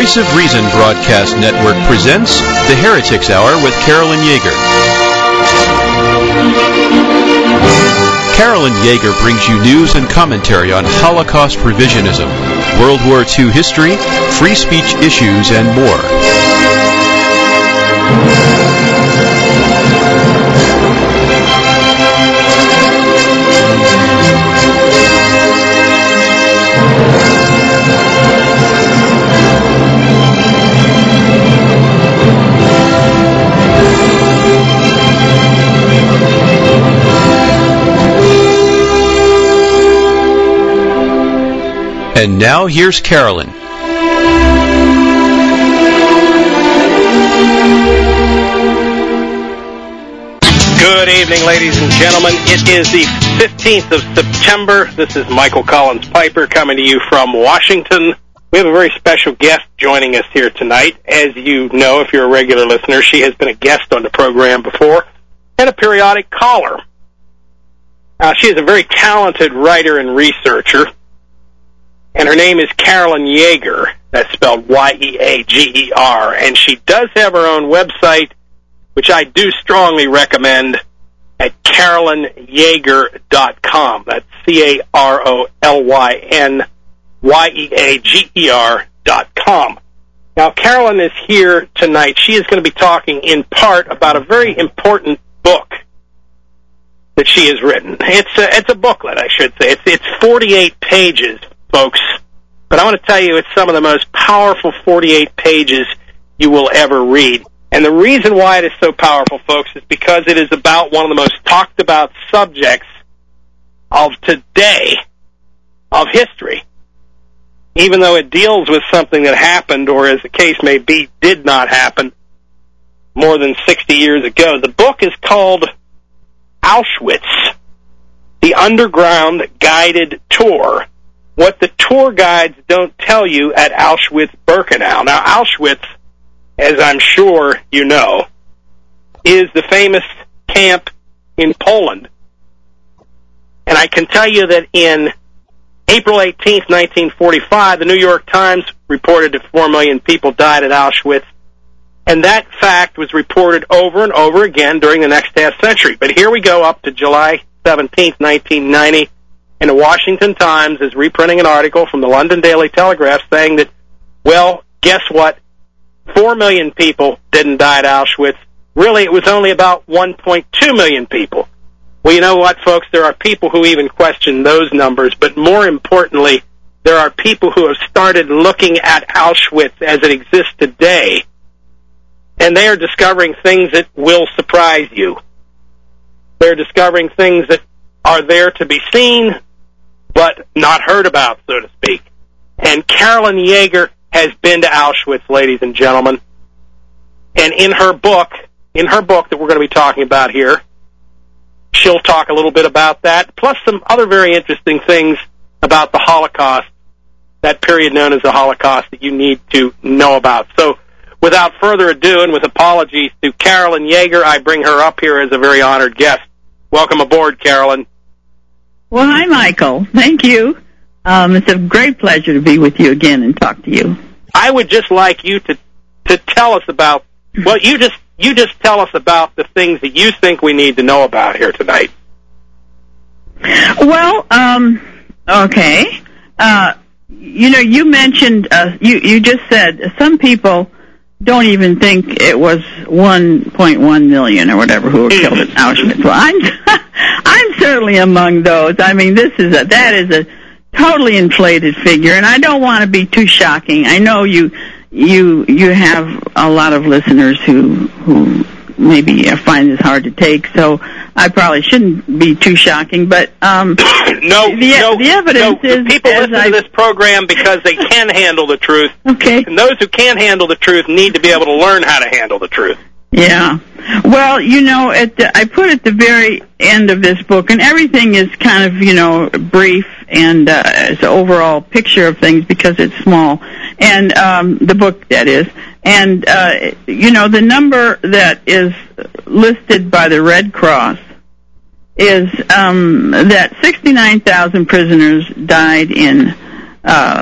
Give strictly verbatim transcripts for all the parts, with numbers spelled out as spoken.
Voice of Reason Broadcast Network presents The Heretics Hour with Carolyn Yeager. Carolyn Yeager brings you news and commentary on Holocaust revisionism, World War Two history, free speech issues, and more. And now, here's Carolyn. Good evening, ladies and gentlemen. It is the fifteenth of September. This is Michael Collins Piper coming to you from Washington. We have a very special guest joining us here tonight. As you know, if you're a regular listener, she has been a guest on the program before and a periodic caller. Uh, she is a very talented writer and researcher. And her name is Carolyn Yeager. That's spelled Y E A G E R. And she does have her own website, which I do strongly recommend, at carolyn yeager dot com. That's C A R O L Y N Y E A G E R dot com. Now, Carolyn is here tonight. She is going to be talking in part about a very important book that she has written. It's a, it's a booklet, I should say. It's, it's forty-eight pages, folks. But I want to tell you, it's some of the most powerful forty-eight pages you will ever read. And the reason why it is so powerful, folks, is because it is about one of the most talked about subjects of today, of history. Even though it deals with something that happened, or as the case may be, did not happen more than sixty years ago. The book is called Auschwitz, the Underground Guided Tour. What the tour guides don't tell you at Auschwitz-Birkenau. Now, Auschwitz, as I'm sure you know, is the famous camp in Poland. And I can tell you that in April eighteenth, nineteen forty-five, the New York Times reported that four million people died at Auschwitz. And that fact was reported over and over again during the next half century. But here we go up to July seventeenth, nineteen ninety, and the Washington Times is reprinting an article from the London Daily Telegraph saying that, well, guess what? Four million people didn't die at Auschwitz. Really, it was only about one point two million people. Well, you know what, folks? There are people who even question those numbers, but more importantly, there are people who have started looking at Auschwitz as it exists today, and they are discovering things that will surprise you. They're discovering things that are there to be seen, but not heard about, so to speak. And Carolyn Yeager has been to Auschwitz, ladies and gentlemen. And in her book, in her book that we're going to be talking about here, she'll talk a little bit about that, plus some other very interesting things about the Holocaust, that period known as the Holocaust, that you need to know about. So, without further ado, and with apologies to Carolyn Yeager, I bring her up here as a very honored guest. Welcome aboard, Carolyn. Well, hi, Michael. Thank you. Um, it's a great pleasure to be with you again and talk to you. I would just like you to to tell us about, well, you just you just tell us about the things that you think we need to know about here tonight. Well, um, okay. Uh, you know, you mentioned, uh, you, you just said some people don't even think it was one point one million or whatever who were killed at Auschwitz. Well, I'm, I'm certainly among those. I mean, this is a, that is a totally inflated figure, and I don't want to be too shocking. I know you, you, you have a lot of listeners who, who maybe find this hard to take, so I probably shouldn't be too shocking, but, um, no, the, no, the evidence no, is, people listen I, to this program because they can handle the truth. Okay. And those who can't handle the truth need to be able to learn how to handle the truth. Yeah. Well, you know, at the, I put at the very end of this book, and everything is kind of, you know, brief and uh, it's an overall picture of things because it's small, and um, the book, that is. And, uh, you know, the number that is listed by the Red Cross is um, that sixty-nine thousand prisoners died in uh,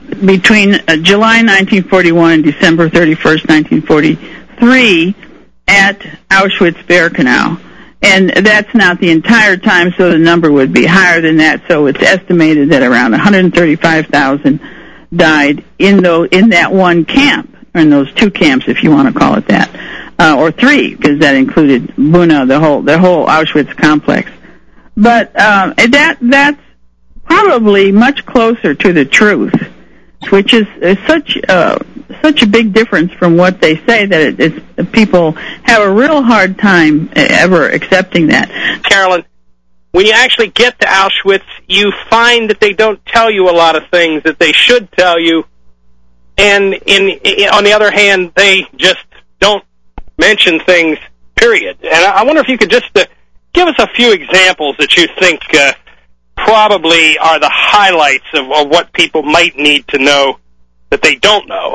between uh, July nineteen forty-one and December thirty-first, nineteen forty-three, at Auschwitz-Birkenau. And that's not the entire time, so the number would be higher than that. So it's estimated that around one hundred thirty-five thousand died in those, in that one camp, or in those two camps, if you want to call it that, uh, or three, because that included Buna, the whole the whole Auschwitz complex. But um, that that's probably much closer to the truth, which is, is such uh, such a big difference from what they say that it, it's, people have a real hard time ever accepting that. Carolyn, when you actually get to Auschwitz, you find that they don't tell you a lot of things that they should tell you, and in, in on the other hand, they just don't mention things, period. And I wonder if you could just uh, give us a few examples that you think uh, probably are the highlights of, of what people might need to know that they don't know.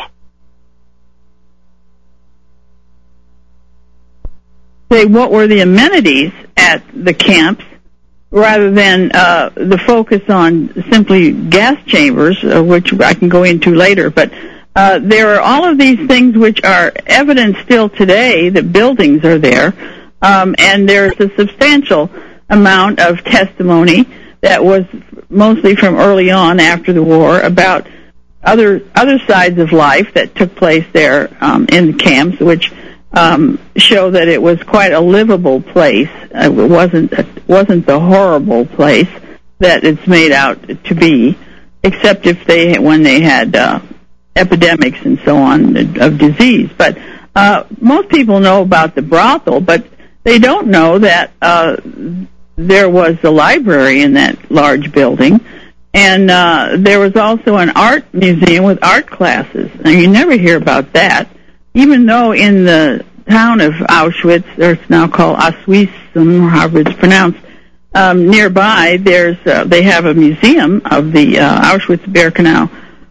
Say, what were the amenities at the camps, rather than uh, the focus on simply gas chambers, uh, which I can go into later. But uh, there are all of these things which are evident still today. The buildings are there, um, and there's a substantial amount of testimony that was mostly from early on after the war about other other sides of life that took place there um, in the camps, which Um, show that it was quite a livable place. Uh, it wasn't it wasn't the horrible place that it's made out to be, except if they when they had uh, epidemics and so on of disease. But uh, most people know about the brothel, but they don't know that uh, there was a library in that large building, and uh, there was also an art museum with art classes. Now, you never hear about that. Even though in the town of Auschwitz, or it's now called Auschwitz, or however it's pronounced, um, nearby, there's uh, they have a museum of the uh, Auschwitz-Birkenau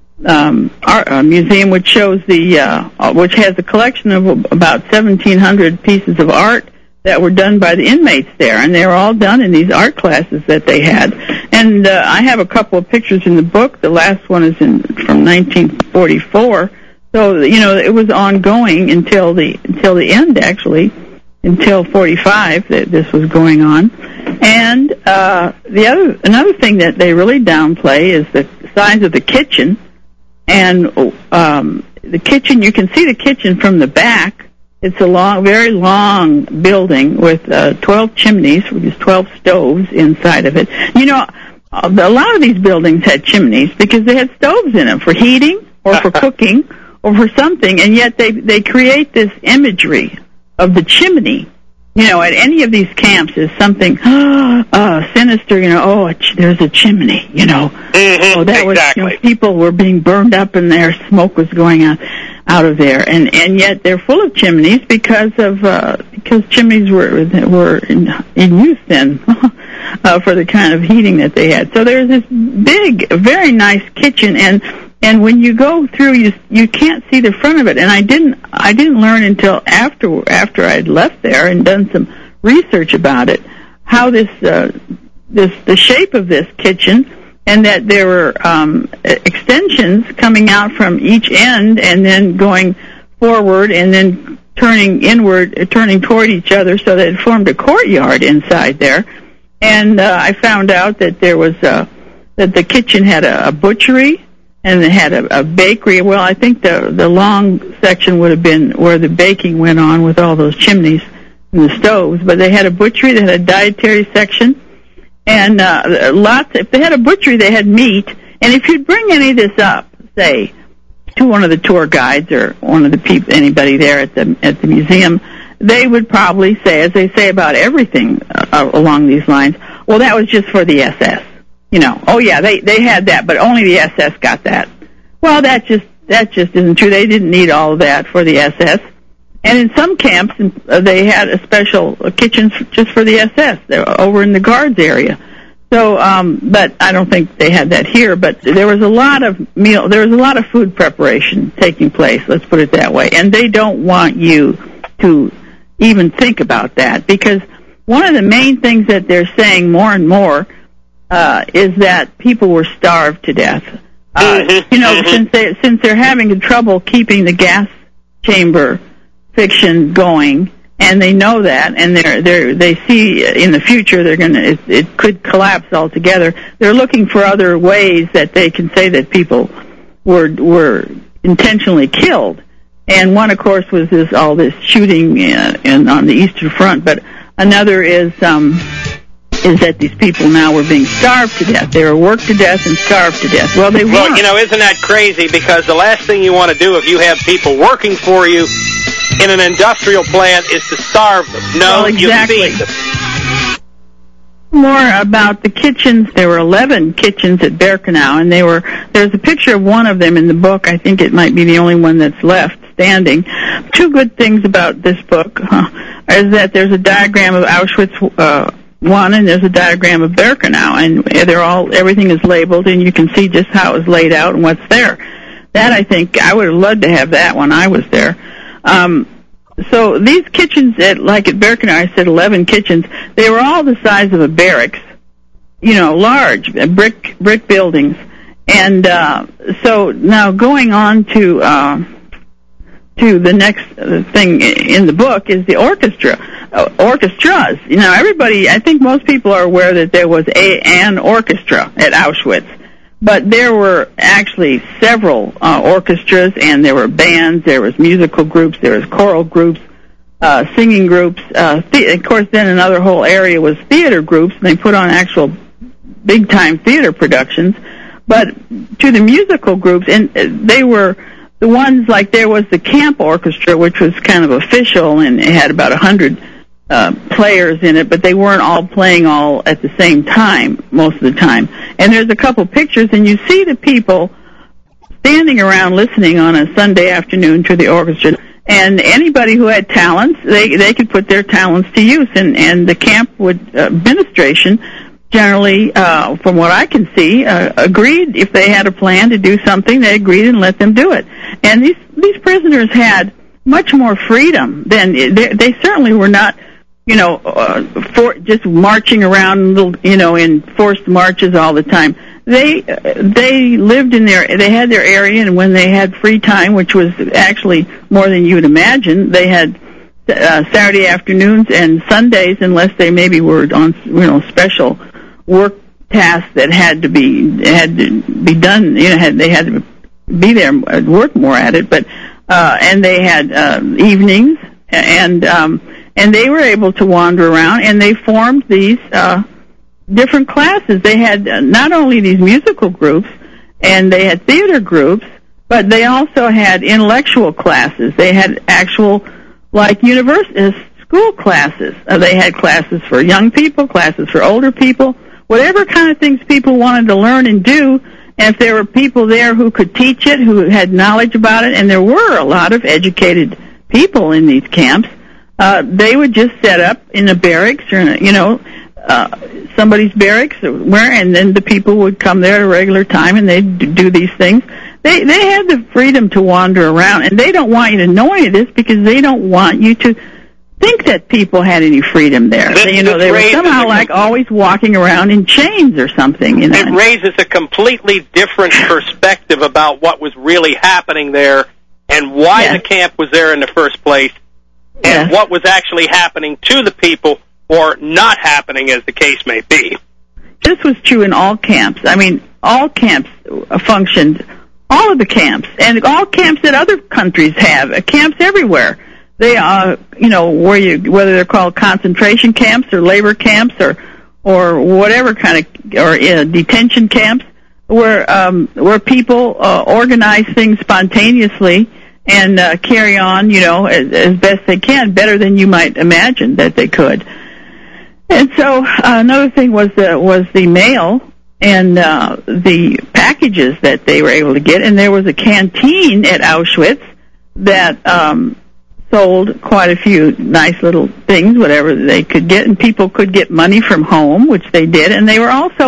um, art, uh, museum, which shows the uh, which has a collection of about seventeen hundred pieces of art that were done by the inmates there, and they were all done in these art classes that they had. And uh, I have a couple of pictures in the book. The last one is in from nineteen forty-four. So, you know, it was ongoing until the until the end, actually, until forty-five that this was going on. And uh, the other another thing that they really downplay is the size of the kitchen. And um, the kitchen, you can see the kitchen from the back. It's a long, very long building with uh, twelve chimneys, which is twelve stoves inside of it. You know, a lot of these buildings had chimneys because they had stoves in them for heating or for cooking, or for something, and yet they they create this imagery of the chimney. You know, at any of these camps is something uh, sinister. You know, oh, ch- there's a chimney. You know, mm-hmm, oh, that exactly. was, you know, people were being burned up, and their smoke was going out out of there, and and yet they're full of chimneys because of uh, because chimneys were were in, in use then uh, for the kind of heating that they had. So there's this big, very nice kitchen, and. And when you go through, you you can't see the front of it. And I didn't I didn't learn until after after I'd left there and done some research about it, how this uh, this the shape of this kitchen, and that there were um, extensions coming out from each end and then going forward and then turning inward, turning toward each other, so that it formed a courtyard inside there. And uh, I found out that there was a, that the kitchen had a, a butchery. And it had a, a bakery. Well, I think the the long section would have been where the baking went on with all those chimneys and the stoves. But they had a butchery. They had a dietary section, and uh, lots. If they had a butchery, they had meat. And if you'd bring any of this up, say, to one of the tour guides or one of the people, anybody there at the at the museum, they would probably say, as they say about everything uh, along these lines, well, that was just for the S S. You know, oh yeah, they they had that, but only the S S got that. Well, that just that just isn't true. They didn't need all of that for the S S. And in some camps, uh, they had a special uh, kitchen just for the S S. They're over in the guards area. So, um, but I don't think they had that here. But there was a lot of meal. There was a lot of food preparation taking place. Let's put it that way. And they don't want you to even think about that, because one of the main things that they're saying more and more. Uh, is that people were starved to death. Uh, mm-hmm. You know, mm-hmm. since they since they're having trouble keeping the gas chamber fiction going, and they know that, and they're they they see in the future they're gonna it, it could collapse altogether. They're looking for other ways that they can say that people were were intentionally killed. And one, of course, was this all this shooting in, in, on the Eastern Front. But another is um, is that these people now were being starved to death. They were worked to death and starved to death. Well, they well, weren't. you know, isn't that crazy? Because the last thing you want to do if you have people working for you in an industrial plant is to starve them. No, well, exactly. You feed them. More about the kitchens. There were eleven kitchens at Birkenau, and they were. There's a picture of one of them in the book. I think it might be the only one that's left standing. Two good things about this book huh, is that there's a diagram of Auschwitz uh, one, and there's a diagram of Birkenau, and they're all everything is labeled, and you can see just how it was laid out and what's there. That I think I would have loved to have that when I was there. Um, So these kitchens, at, like at Birkenau, I said eleven kitchens, they were all the size of a barracks, you know, large, brick brick buildings. And uh, so now going on to uh, to the next thing in the book is the orchestra. Uh, orchestras. You know, everybody, I think most people are aware that there was a, an orchestra at Auschwitz. But there were actually several uh, orchestras, and there were bands, there was musical groups, there was choral groups, uh, singing groups. Uh, the- of course, then another whole area was theater groups, and they put on actual big-time theater productions. But to the musical groups, and they were the ones like there was the camp orchestra, which was kind of official, and it had about a hundred Uh, players in it, but they weren't all playing all at the same time most of the time. And there's a couple pictures, and you see the people standing around listening on a Sunday afternoon to the orchestra. And anybody who had talents, they they could put their talents to use. And and the camp would uh, administration generally, uh, from what I can see, uh, agreed if they had a plan to do something, they agreed and let them do it. And these these prisoners had much more freedom than they, they certainly were not. You know, uh, for just marching around, you know, in forced marches all the time. They they lived in their, they had their area, and when they had free time, which was actually more than you would imagine, they had uh, Saturday afternoons and Sundays, unless they maybe were on, you know, special work tasks that had to be had to be done. You know, had they had to be there, work more at it. But uh, and they had uh, evenings and. Um, And they were able to wander around, and they formed these uh, different classes. They had uh, not only these musical groups, and they had theater groups, but they also had intellectual classes. They had actual, like, university school classes. Uh, they had classes for young people, classes for older people, whatever kind of things people wanted to learn and do. And if there were people there who could teach it, who had knowledge about it, and there were a lot of educated people in these camps, Uh, they would just set up in a barracks or, in a, you know, uh, somebody's barracks, where, and then the people would come there at a regular time, and they'd do these things. They they had the freedom to wander around, and they don't want you to know any of this because they don't want you to think that people had any freedom there. This, they, you know, they were somehow like always walking around in chains or something. You know? It raises a completely different perspective about what was really happening there and why yes. the camp was there in the first place. And yes. what was actually happening to the people, or not happening, as the case may be. This was true in all camps. I mean, all camps functioned, all of the camps, and all camps that other countries have, camps everywhere. They, uh, you know, where you, whether they're called concentration camps or labor camps or, or whatever kind of, or uh, detention camps, where um, where people uh, organize things spontaneously and uh, carry on, you know, as, as best they can, better than you might imagine that they could. And so uh, another thing was the was the mail and uh, the packages that they were able to get, and there was a canteen at Auschwitz that um, sold quite a few nice little things, whatever they could get, and people could get money from home, which they did, and they were also.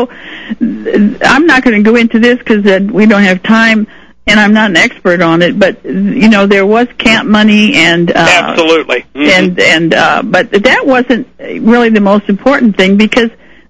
I'm not going to go into this because uh, we don't have time. And I'm not an expert on it, but you know there was camp money and uh, absolutely, mm-hmm. and and uh, but that wasn't really the most important thing because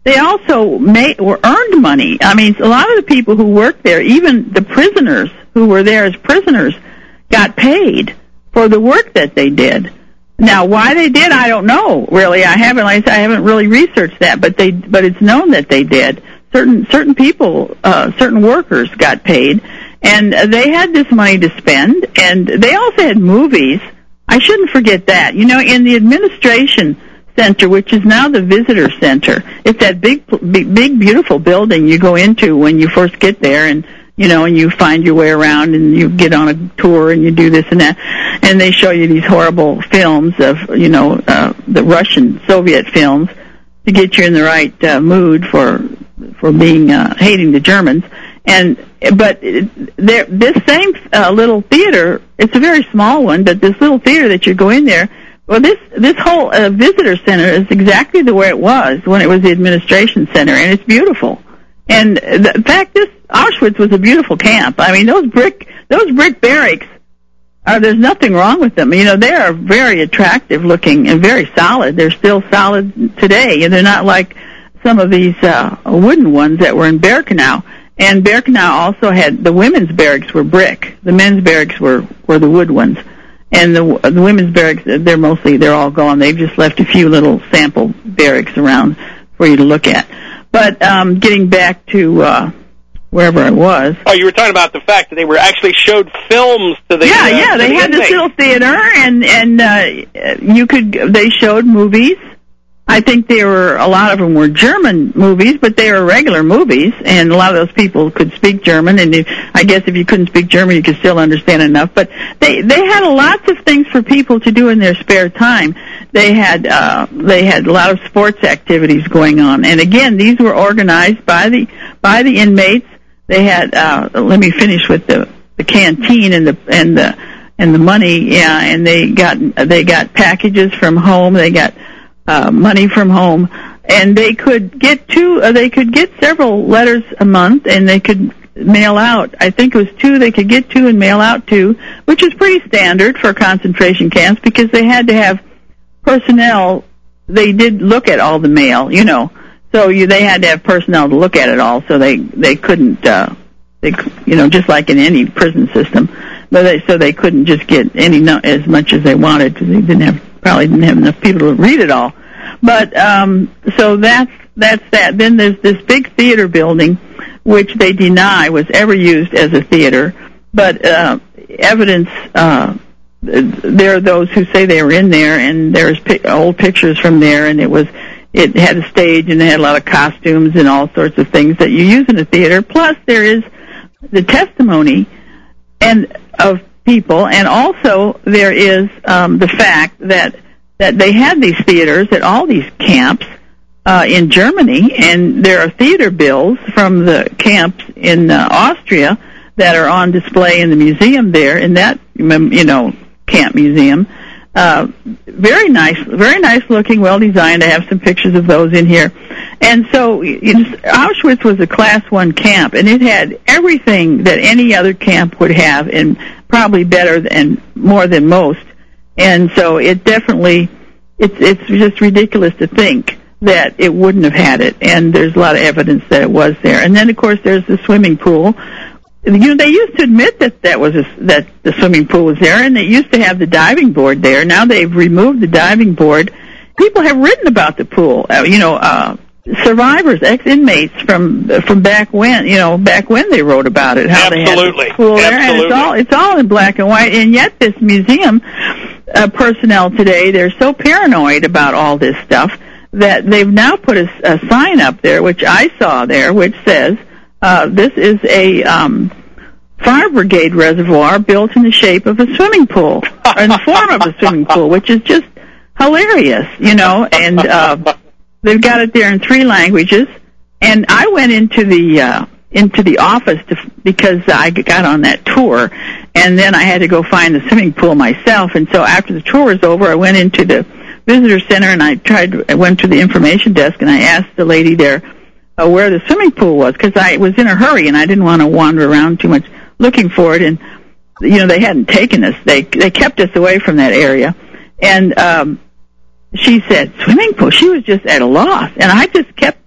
they also made or earned money. I mean, a lot of the people who worked there, even the prisoners who were there as prisoners, got paid for the work that they did. Now, why they did, I don't know. Really, I haven't. Like I said, I haven't really researched that, but they, but it's known that they did. Certain certain people, uh, certain workers got paid, and they had this money to spend. And they also had movies. I shouldn't forget that. You know, in the administration center, which is now the visitor center, it's that big, big, big, beautiful building you go into when you first get there, and you know, and you find your way around, and you get on a tour, and you do this and that, and they show you these horrible films of, you know, uh, the Russian Soviet films to get you in the right uh, mood for for being uh, hating the Germans. And but there, this same uh, little theater, it's a very small one, but this little theater that you go in there, well, this this whole uh, visitor center is exactly the way it was when it was the administration center, and it's beautiful. And the, in fact, this Auschwitz was a beautiful camp. I mean, those brick those brick barracks, are, there's nothing wrong with them. You know, they are very attractive looking and very solid. They're still solid today, and they're not like some of these uh, wooden ones that were in Birkenau. And Birkenau also had, the women's barracks were brick. The men's barracks were, were the wood ones. And the, the women's barracks, they're mostly, they're all gone. They've just left a few little sample barracks around for you to look at. But um, getting back to uh, wherever I was. Oh, you were talking about the fact that they were actually showed films to the yeah, uh, yeah. They the had this little theater, and and uh, you could. They showed movies. I think there were a lot of them were German movies, but they were regular movies, and a lot of those people could speak German. And if, I guess if you couldn't speak German, you could still understand enough. But they they had lots of things for people to do in their spare time. They had uh, they had a lot of sports activities going on, and again, these were organized by the by the inmates. They had uh, let me finish with the the canteen and the and the and the money. Yeah, and they got they got packages from home. They got Uh, money from home, and they could get two. Uh, they could get several letters a month, and they could mail out. I think it was two. They could get two and mail out two, which is pretty standard for concentration camps because they had to have personnel. They did look at all the mail, you know. So you, they had to have personnel to look at it all. So they they couldn't. Uh, they you know just like in any prison system, but they so they couldn't just get any no, as much as they wanted because they didn't have. Probably didn't have enough people to read it all. But, um, so that's, that's that. Then there's this big theater building, which they deny was ever used as a theater. But, uh, evidence, uh, there are those who say they were in there, and there's pi- old pictures from there, and it was, it had a stage, and it had a lot of costumes and all sorts of things that you use in a theater. Plus, there is the testimony and of people, and also there is um, the fact that that they had these theaters at all these camps uh, in Germany, and there are theater bills from the camps in uh, Austria that are on display in the museum there, in that you know camp museum. Uh, very nice, very nice looking, well designed. I have some pictures of those in here. And so you know, Auschwitz was a class one camp, and it had everything that any other camp would have, and probably better and more than most. And so it definitely, it's it's just ridiculous to think that it wouldn't have had it. And there's a lot of evidence that it was there. And then of course there's the swimming pool. You know, they used to admit that that was a, that the swimming pool was there, and they used to have the diving board there. Now they've removed the diving board. People have written about the pool. Uh, you know, uh, survivors, ex-inmates from from back when, you know, back when they wrote about it. How Absolutely. They had the pool there, Absolutely. and it's all it's all in black and white. And yet, this museum uh, personnel today, they're so paranoid about all this stuff that they've now put a, a sign up there, which I saw there, which says. Uh, this is a um, fire brigade reservoir built in the shape of a swimming pool, or in the form of a swimming pool, which is just hilarious, you know. And uh, they've got it there in three languages. And I went into the uh, into the office to, because I got on that tour, and then I had to go find the swimming pool myself. And so after the tour was over, I went into the visitor center, and I tried. To, I went to the information desk, and I asked the lady there. Uh, where the swimming pool was, because I was in a hurry and I didn't want to wander around too much looking for it. And you know, they hadn't taken us; they they kept us away from that area. And um, she said, "Swimming pool." She was just at a loss, and I just kept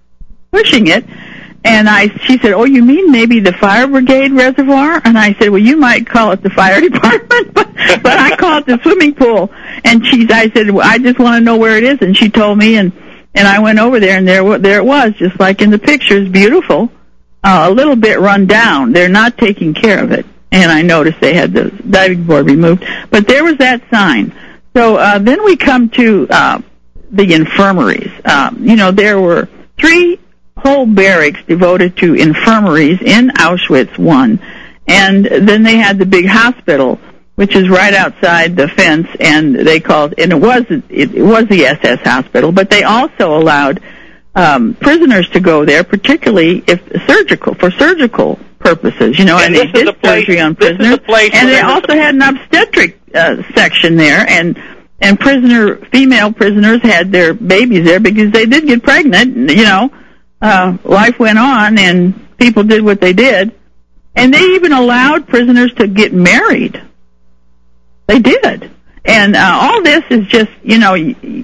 pushing it. And I, she said, "Oh, you mean maybe the fire brigade reservoir?" And I said, "Well, you might call it the fire department, but, but I call it the swimming pool." And she, I said, "Well, I just want to know where it is." And she told me, and and I went over there, and there, there it was, just like in the pictures, beautiful, uh, a little bit run down. They're not taking care of it. And I noticed they had the diving board removed, but there was that sign. So uh, then we come to uh, the infirmaries. Um, you know, there were three whole barracks devoted to infirmaries in Auschwitz one, and then they had the big hospital, which is right outside the fence, and they called, and it was it, it was the S S hospital, but they also allowed um, prisoners to go there, particularly if surgical for surgical purposes, you know, and, and they did place, surgery on prisoners, and they also had an obstetric uh, section there, and and prisoner female prisoners had their babies there because they did get pregnant, you know. Uh, life went on, and people did what they did. And they even allowed prisoners to get married. They did. And uh, all this is just, you know,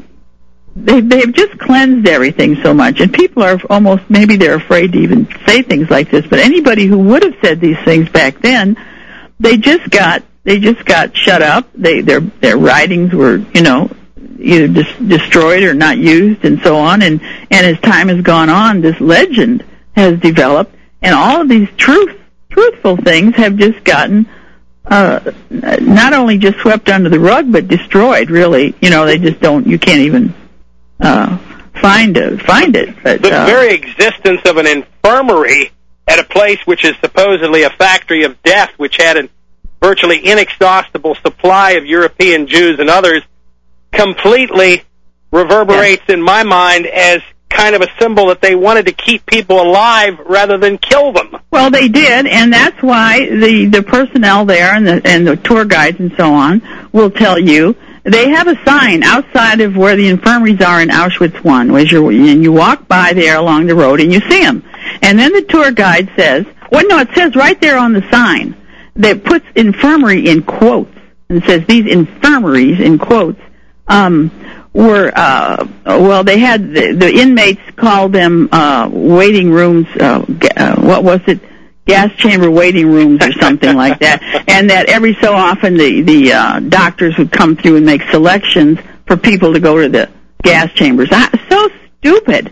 they, they've just cleansed everything so much. And people are almost, maybe they're afraid to even say things like this. But anybody who would have said these things back then, they just got, they just got shut up. They, their, their writings were, you know, either dis- destroyed or not used, and so on. And, and as time has gone on, this legend has developed, and all of these truth, truthful things have just gotten uh, not only just swept under the rug, but destroyed, really. You know, they just don't, you can't even uh, find, a, find it. But, the uh, very existence of an infirmary at a place which is supposedly a factory of death, which had a virtually inexhaustible supply of European Jews and others, completely reverberates yeah. in my mind as kind of a symbol that they wanted to keep people alive rather than kill them. Well, they did, and that's why the, the personnel there and the, and the tour guides and so on will tell you, they have a sign outside of where the infirmaries are in Auschwitz one, where you're, and you walk by there along the road and you see them. And then the tour guide says, well, no, it says right there on the sign that puts infirmary in quotes, and says these infirmaries in quotes um, were, uh, well, they had, the, the inmates called them uh, waiting rooms, uh, uh, what was it, gas chamber waiting rooms or something like that, and that every so often the, the uh, doctors would come through and make selections for people to go to the gas chambers. I, so stupid.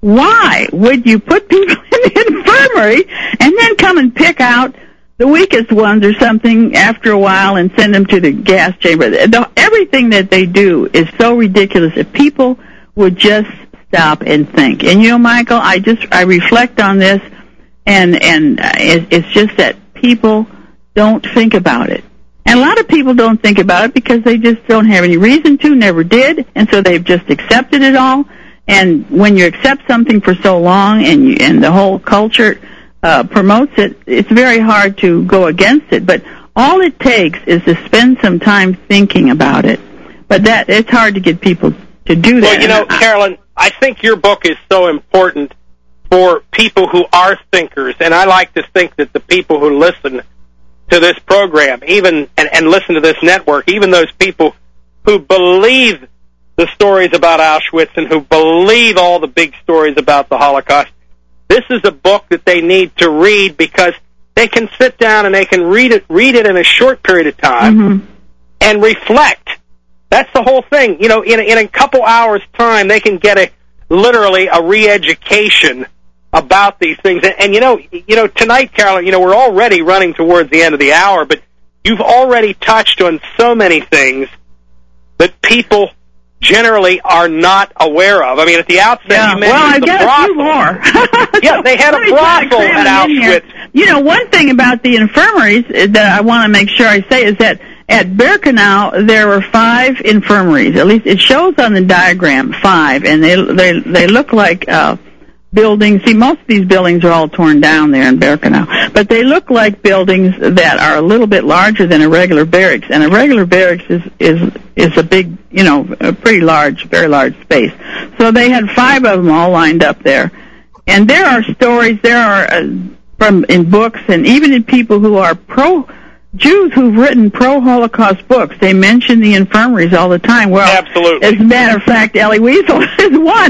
Why would you put people in the infirmary and then come and pick out the weakest ones or something after a while and send them to the gas chamber? The, everything that they do is so ridiculous. If people would just stop and think. And, you know, Michael, I just, I reflect on this, and, and it, it's just that people don't think about it. And a lot of people don't think about it because they just don't have any reason to, never did, and so they've just accepted it all. And when you accept something for so long and you, and the whole culture Uh, promotes it, it's very hard to go against it. But all it takes is to spend some time thinking about it. But that it's hard to get people to do that. Well, you know, Carolyn, I think your book is so important for people who are thinkers, and I like to think that the people who listen to this program, even and, and listen to this network, even those people who believe the stories about Auschwitz and who believe all the big stories about the Holocaust, this is a book that they need to read because they can sit down and they can read it read it in a short period of time mm-hmm. and reflect. That's the whole thing. You know, in, in a couple hours' time, they can get a literally a re-education about these things. And, and you know, you know, tonight, Carolyn, you know, we're already running towards the end of the hour, but you've already touched on so many things that people generally are not aware of. I mean, at the outset, yeah. you mentioned well, I the got brothel. A few more. Yeah, they had a brothel at Auschwitz. You know, one thing about the infirmaries that I want to make sure I say is that at Birkenau there were five infirmaries. At least it shows on the diagram five, and they they they look like uh, buildings. See, most of these buildings are all torn down there in Birkenau, but they look like buildings that are a little bit larger than a regular barracks. And a regular barracks is is is a big, you know, a pretty large, very large space. So they had five of them all lined up there. And there are stories, there are, uh, from in books, and even in people who are pro, Jews who've written pro-Holocaust books, they mention the infirmaries all the time. Well, absolutely. As a matter of fact, Elie Wiesel is one.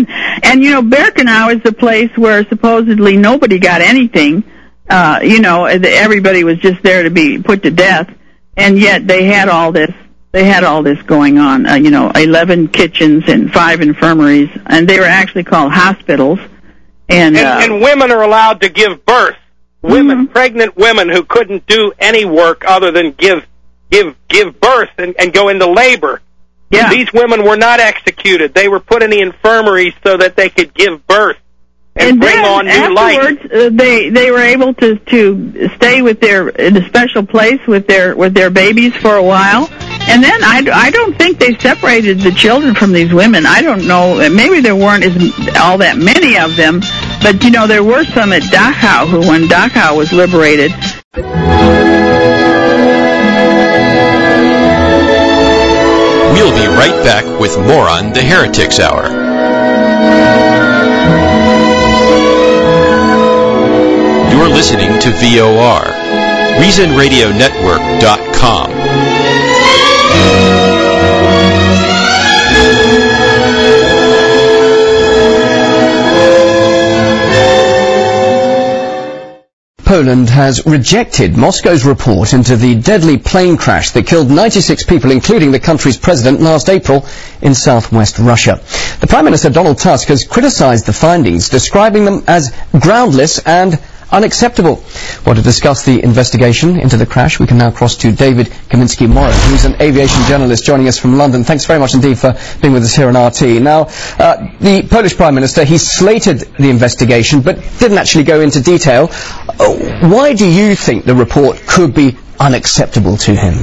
and, you know, Birkenau is the place where supposedly nobody got anything. Uh, you know, everybody was just there to be put to death, and yet they had all this. They had all this going on. Uh, you know, eleven kitchens and five infirmaries, and they were actually called hospitals. And, and, uh, and women are allowed to give birth. Women, mm-hmm. pregnant women who couldn't do any work other than give give give birth and, and go into labor. Yeah. These women were not executed. They were put in the infirmaries so that they could give birth and, and bring then on new life. Afterwards, uh, they they were able to to stay with their in a special place with their with their babies for a while. And then I, I don't think they separated the children from these women. I don't know. Maybe there weren't as, all that many of them, but, you know, there were some at Dachau who, when Dachau was liberated. We'll be right back with more on the Heretics Hour. You're listening to V O R, Reason Radio Network dot com. Poland has rejected Moscow's report into the deadly plane crash that killed ninety-six people, including the country's president, last April in southwest Russia. The Prime Minister, Donald Tusk, has criticized the findings, describing them as groundless and unacceptable. Well, to discuss the investigation into the crash, we can now cross to David Kaminsky-Morrow, who's an aviation journalist joining us from London. Thanks very much indeed for being with us here on R T. Now, uh, the Polish Prime Minister, he slated the investigation, but didn't actually go into detail. Uh, why do you think the report could be unacceptable to him?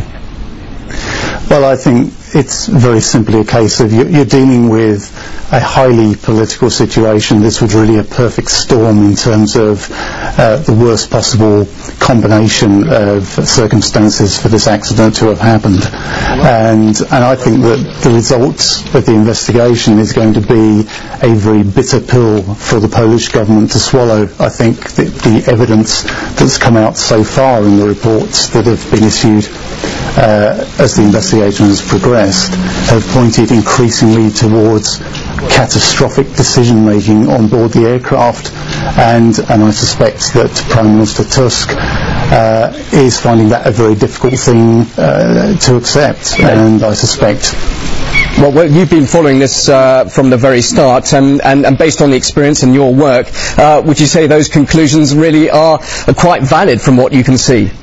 Well, I think it's very simply a case of you're dealing with a highly political situation. This was really a perfect storm in terms of uh, the worst possible combination of circumstances for this accident to have happened. And, and I think that the results of the investigation is going to be a very bitter pill for the Polish government to swallow. I think that the evidence that's come out so far in the reports that have been issued uh, as the investigation has progressed have pointed increasingly towards catastrophic decision making on board the aircraft, and and I suspect that Prime Minister Tusk uh, is finding that a very difficult thing uh, to accept, and I suspect. Well, well, you've been following this uh, from the very start, and, and, and based on the experience and your work, uh, would you say those conclusions really are, are quite valid from what you can see?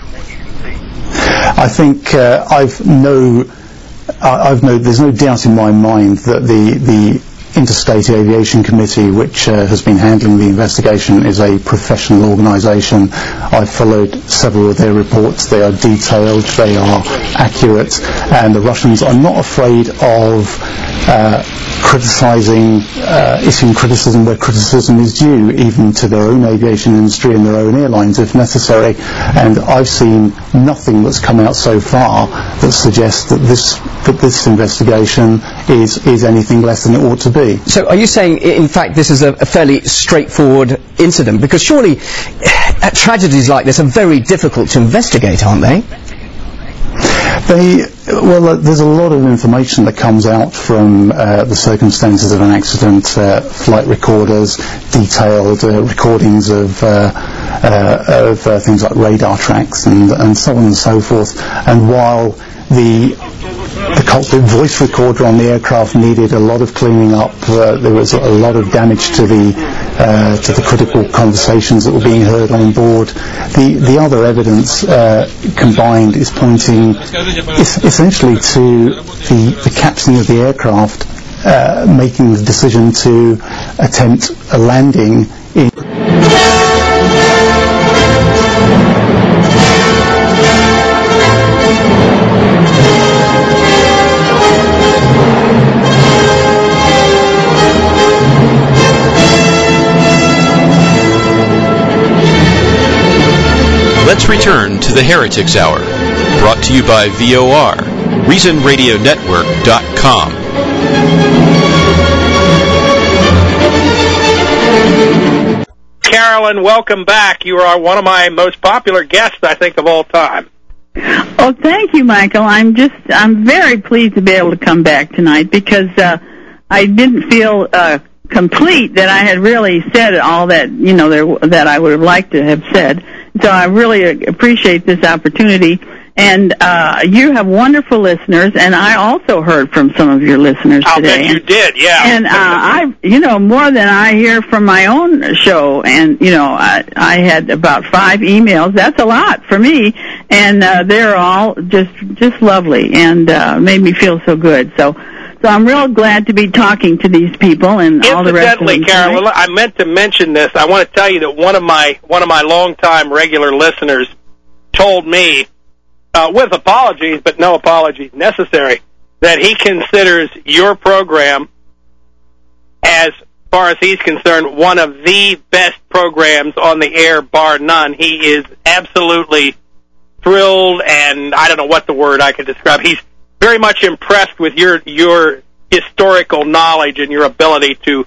I think uh, I've no, I've no, there's no doubt in my mind that the the Interstate Aviation Committee, which uh, has been handling the investigation, is a professional organisation. I've followed several of their reports. They are detailed, they are accurate, and the Russians are not afraid of uh, criticising, uh, issuing criticism where criticism is due, even to their own aviation industry and their own airlines if necessary. And I've seen nothing that's come out so far that suggests that this that this investigation is is anything less than it ought to be. So are you saying, in fact, this is a, a fairly straightforward incident? Because surely uh, tragedies like this are very difficult to investigate, aren't they? They, well, uh, there's a lot of information that comes out from uh, the circumstances of an accident, uh, flight recorders, detailed uh, recordings of, uh, uh, of uh, things like radar tracks and, and so on and so forth. And while the The cockpit voice recorder on the aircraft needed a lot of cleaning up. Uh, there was a lot of damage to the uh, to the critical conversations that were being heard on board. The the other evidence uh, combined is pointing is essentially to the, the captain of the aircraft uh, making the decision to attempt a landing in. Let's return to the Heretics Hour, brought to you by V O R, Reason Radio Network dot com. Carolyn, welcome back. You are one of my most popular guests, I think, of all time. Oh, thank you, Michael. I'm just, I'm very pleased to be able to come back tonight because uh, I didn't feel uh, complete that I had really said all that, you know, there, that I would have liked to have said. So I really appreciate this opportunity. And uh, you have wonderful listeners, and I also heard from some of your listeners I'll today. bet you did, yeah. And uh, I, you know, more than I hear from my own show. And you know, I, I had about five emails. That's a lot for me, and uh, they're all just just lovely, and uh, made me feel so good. So, so I'm real glad to be talking to these people and all the rest of them. Incidentally, Carol, I meant to mention this. I want to tell you that one of my one of my longtime regular listeners told me, Uh, with apologies, but no apologies necessary, that he considers your program, as far as he's concerned, one of the best programs on the air, bar none. He is absolutely thrilled, and I don't know what the word I could describe. He's very much impressed with your your historical knowledge and your ability to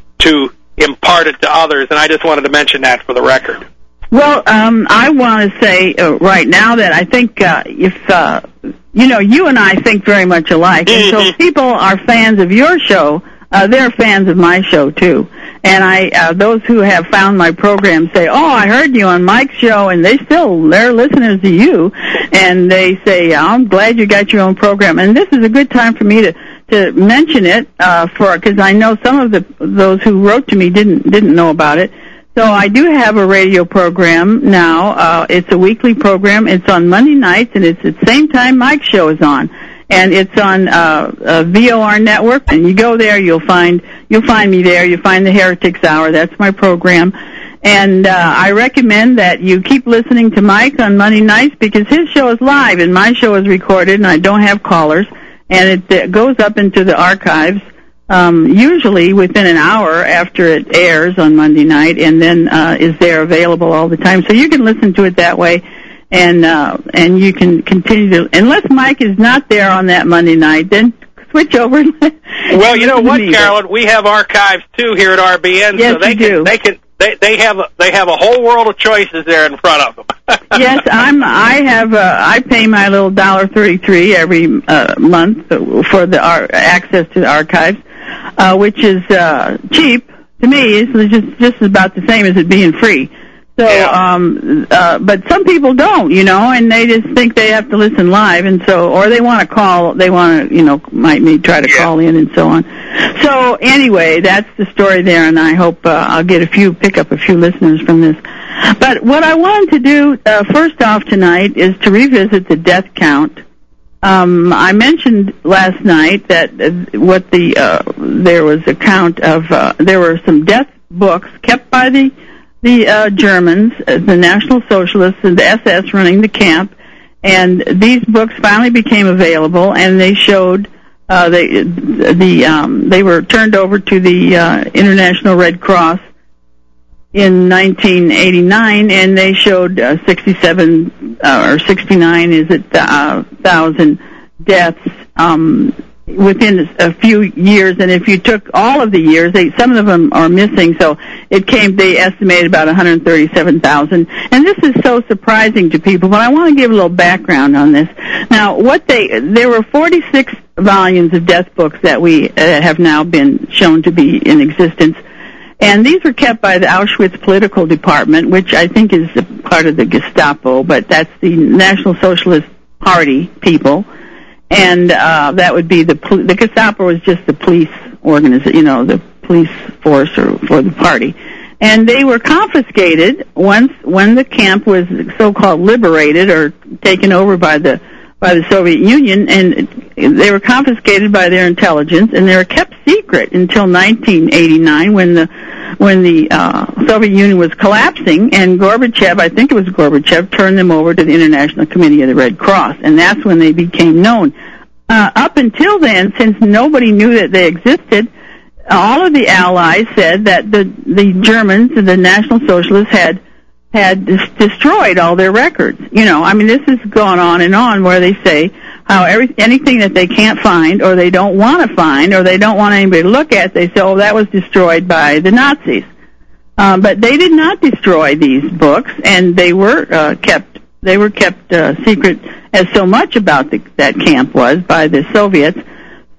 to impart it to others, and I just wanted to mention that for the record. Well, um, I want to say uh, right now that I think uh, if, uh, you know, you and I think very much alike, and so if people are fans of your show, uh, they're fans of my show, too. And I, uh, those who have found my program say, oh, I heard you on Mike's show, and they still, they're listeners to you, and they say, I'm glad you got your own program. And this is a good time for me to, to mention it, uh, for, because I know some of the, those who wrote to me didn't, didn't know about it. So I do have a radio program now. Uh, it's a weekly program. It's on Monday nights, and it's at the same time Mike's show is on. And it's on uh, uh, V O R Network. And you go there, you'll find you'll find me there. You'll find the Heretics Hour. That's my program. And uh, I recommend that you keep listening to Mike on Monday nights because his show is live and my show is recorded, and I don't have callers. And it, it goes up into the archives. Um, usually within an hour after it airs on Monday night, and then uh, is there available all the time. So you can listen to it that way, and uh, and you can continue to. Unless Mike is not there on that Monday night, then switch over. Well, you know what, Carolyn, we have archives too here at R B N, yes, so they you can do. they can they they have a, they have a whole world of choices there in front of them. Yes, I'm. I have. Uh, I pay my little dollar thirty-three every uh, month for the uh, access to the archives. Uh, which is uh, cheap to me. It's just just about the same as it being free. So, yeah. um, uh, but some people don't, you know, and they just think they have to listen live, and so, or they want to call. They want to, you know, might me try to yeah. call in and so on. So anyway, that's the story there, and I hope uh, I'll get a few, pick up a few listeners from this. But what I wanted to do uh, first off tonight is to revisit the death count. Um, I mentioned last night that uh, what the uh, there was a count of uh, there were some death books kept by the the uh, Germans, uh, the National Socialists, and the S S running the camp, and these books finally became available, and they showed uh, they the um, they were turned over to the uh, International Red Cross in nineteen eighty-nine, and they showed uh, sixty-seven uh, or sixty-nine, is it, uh, thousand deaths um, within a few years. And if you took all of the years, they, some of them are missing, so it came, they estimated about one hundred thirty-seven thousand. And this is so surprising to people, but I want to give a little background on this. Now, what they, there were forty-six volumes of death books that we uh, have now been shown to be in existence. And these were kept by the Auschwitz Political Department, which I think is a part of the Gestapo, but that's the National Socialist Party people. And uh, that would be the the Gestapo was just the police organization, you know, the police force or for the party. And they were confiscated once when the camp was so-called liberated or taken over by the by the Soviet Union, and they were confiscated by their intelligence, and they were kept secret until nineteen eighty-nine when the when the uh, Soviet Union was collapsing, and Gorbachev, I think it was Gorbachev, turned them over to the International Committee of the Red Cross, and that's when they became known. Uh, up until then, since nobody knew that they existed, all of the Allies said that the the Germans, the National Socialists, had had dis- destroyed all their records. You know, I mean, this has gone on and on where they say how every, anything that they can't find or they don't want to find or they don't want anybody to look at, they say, oh, that was destroyed by the Nazis. Um, but they did not destroy these books, and they were uh, kept they were kept uh, secret, as so much about the, that camp was by the Soviets.